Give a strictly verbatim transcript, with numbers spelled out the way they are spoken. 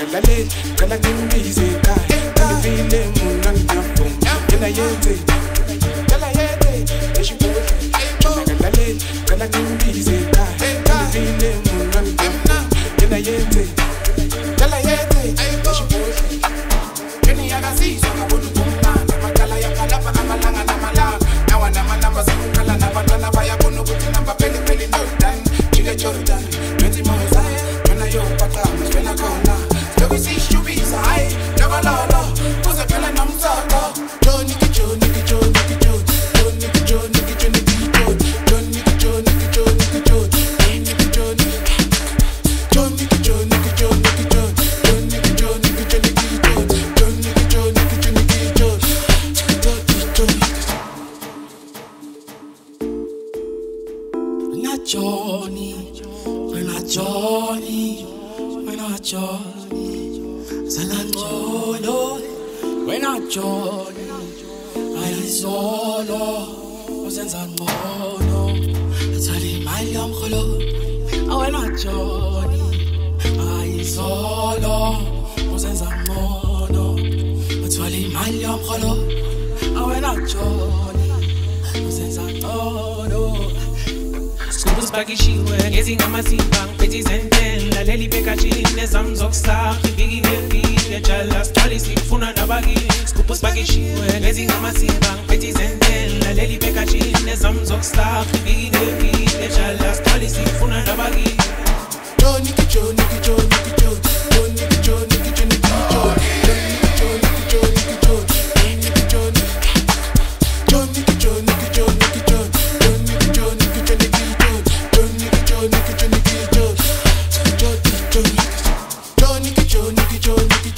Lale, kala timbize ka, kala vile muna ngapom. Kala yete, kala yete, eshi bote. Lale, kala timbize ka, kala vile muna ngapom. Kala yete, kala yete, eshi bote. Kini yakasizo kabudu kumanda, makala yakalapa amalanga na malanga. Nawa na manamba sikukala na batala baya bunu kuti namba peli peli Jordan, chile Jordan, twenty moza, tuna yo pata, spela kona. Look see shubis high, never la la, cause a pela nam sata. Johnny Johnny Johnny Johnny Johnny Johnny Johnny Johnny Johnny Johnny Johnny Johnny Johnny Johnny Johnny, we're not Johnny, we're not Johnny. Salangolo, we're not Johnny. I solo, usenza ngono. Athali imali yomkholo, we're not Johnny. I solo, usenza ngono. Athali imali yomkholo, we're not Johnny. Usenza ngono. Skupus pakishiwe ngezi ngamasimba ngiphethe izentela laleli bekajini nezamzokusa ibiki ngefile jala stali sifuna nabakini Skupus pakishiwe ngezi ngamasimba ngiphethe izentela laleli bekajini nezamzokusa ibiki ngefile jala stali sifuna nabakini Johnny Johnny Johnny Johnny Johnny Johnny Johnny Johnny, Johnny, Johnny,